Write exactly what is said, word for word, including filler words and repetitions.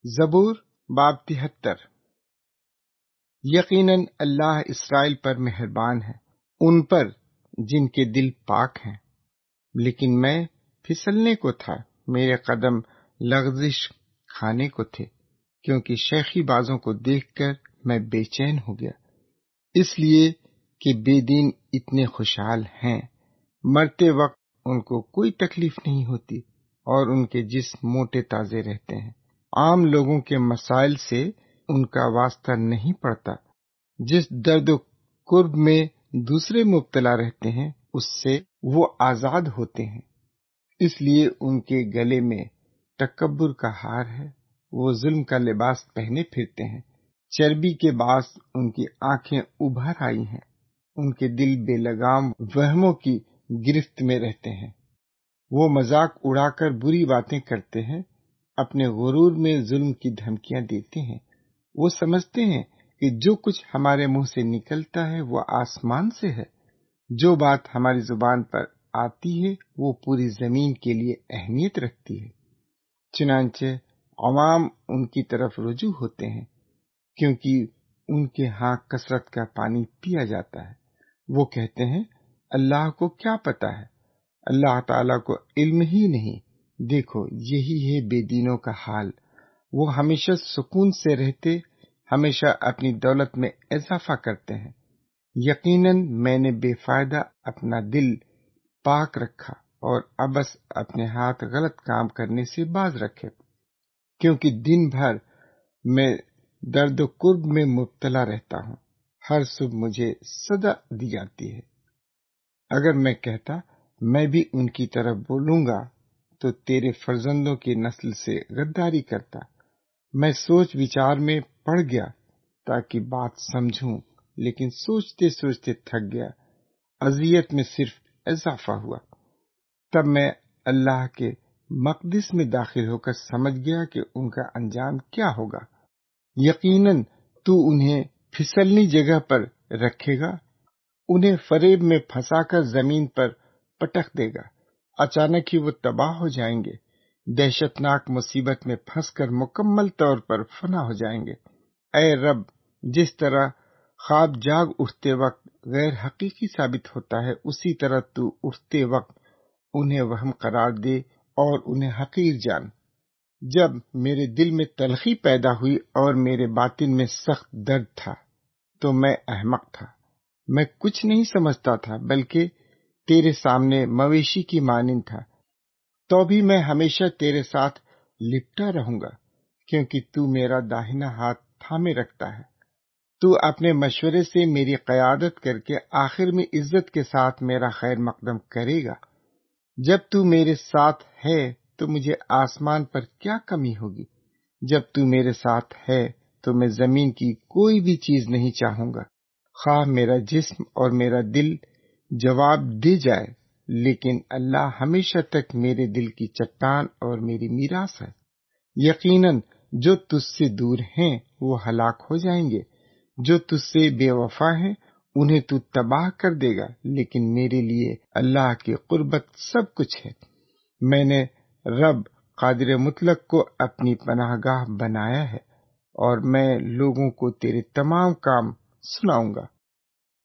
زبور باب تہتر۔ یقیناً اللہ اسرائیل پر مہربان ہے، ان پر جن کے دل پاک ہیں۔ لیکن میں پھسلنے کو تھا، میرے قدم لغزش کھانے کو تھے، کیونکہ شیخی بازوں کو دیکھ کر میں بے چین ہو گیا، اس لیے کہ بے دین اتنے خوشحال ہیں، مرتے وقت ان کو کوئی تکلیف نہیں ہوتی اور ان کے جسم موٹے تازے رہتے ہیں۔ عام لوگوں کے مسائل سے ان کا واسطہ نہیں پڑتا، جس درد و کرب میں دوسرے مبتلا رہتے ہیں اس سے وہ آزاد ہوتے ہیں، اس لیے ان کے گلے میں تکبر کا ہار ہے، وہ ظلم کا لباس پہنے پھرتے ہیں، چربی کے باعث ان کی آنکھیں ابھر آئی ہیں، ان کے دل بے لگام وہموں کی گرفت میں رہتے ہیں، وہ مذاق اڑا کر بری باتیں کرتے ہیں، اپنے غرور میں ظلم کی دھمکیاں دیتے ہیں۔ وہ سمجھتے ہیں کہ جو کچھ ہمارے منہ سے نکلتا ہے وہ آسمان سے ہے، جو بات ہماری زبان پر آتی ہے وہ پوری زمین کے لیے اہمیت رکھتی ہے۔ چنانچہ عوام ان کی طرف رجوع ہوتے ہیں، کیونکہ ان کے ہاں کثرت کا پانی پیا جاتا ہے۔ وہ کہتے ہیں اللہ کو کیا پتا ہے، اللہ تعالیٰ کو علم ہی نہیں۔ دیکھو یہی ہے بے دینوں کا حال، وہ ہمیشہ سکون سے رہتے، ہمیشہ اپنی دولت میں اضافہ کرتے ہیں۔ یقیناً میں نے بے فائدہ اپنا دل پاک رکھا اور ابس اپنے ہاتھ غلط کام کرنے سے باز رکھے، کیونکہ دن بھر میں درد و کرب میں مبتلا رہتا ہوں، ہر صبح مجھے سزا دی جاتی ہے۔ اگر میں کہتا میں بھی ان کی طرف بولوں گا تو تیرے فرزندوں کی نسل سے غداری کرتا۔ میں سوچ وچار میں پڑ گیا تاکہ بات سمجھوں، لیکن سوچتے سوچتے تھک گیا، اذیت میں صرف اضافہ ہوا۔ تب میں اللہ کے مقدس میں داخل ہو کر سمجھ گیا کہ ان کا انجام کیا ہوگا۔ یقیناً تو انہیں پھسلنی جگہ پر رکھے گا، انہیں فریب میں پھنسا کر زمین پر پٹک دے گا، اچانک ہی وہ تباہ ہو جائیں گے، دہشتناک مصیبت میں پھنس کر مکمل طور پر فنا ہو جائیں گے۔ اے رب، جس طرح خواب جاگ اٹھتے وقت غیر حقیقی ثابت ہوتا ہے، اسی طرح تو اٹھتے وقت انہیں وہم قرار دے اور انہیں حقیر جان۔ جب میرے دل میں تلخی پیدا ہوئی اور میرے باطن میں سخت درد تھا تو میں احمق تھا، میں کچھ نہیں سمجھتا تھا بلکہ تیرے سامنے مویشی کی مانند تھا، تو بھی میں ہمیشہ تیرے ساتھ لپٹا رہوں گا، کیونکہ تو میرا داہنا ہاتھ تھامے رکھتا ہے۔ تو اپنے مشورے سے میری قیادت کر کے آخر میں عزت کے ساتھ میرا خیر مقدم کرے گا۔ جب تو میرے ساتھ ہے تو مجھے آسمان پر کیا کمی ہوگی؟ جب تو میرے ساتھ ہے تو میں زمین کی کوئی بھی چیز نہیں چاہوں گا، خواہ میرا جسم اور میرا دل جواب دے جائے، لیکن اللہ ہمیشہ تک میرے دل کی چٹان اور میری میراث ہے۔ یقیناً جو تجھ سے دور ہیں وہ ہلاک ہو جائیں گے، جو تجھ سے بے وفا ہیں انہیں تو تباہ کر دے گا، لیکن میرے لیے اللہ کی قربت سب کچھ ہے۔ میں نے رب قادر مطلق کو اپنی پناہ گاہ بنایا ہے، اور میں لوگوں کو تیرے تمام کام سناؤں گا۔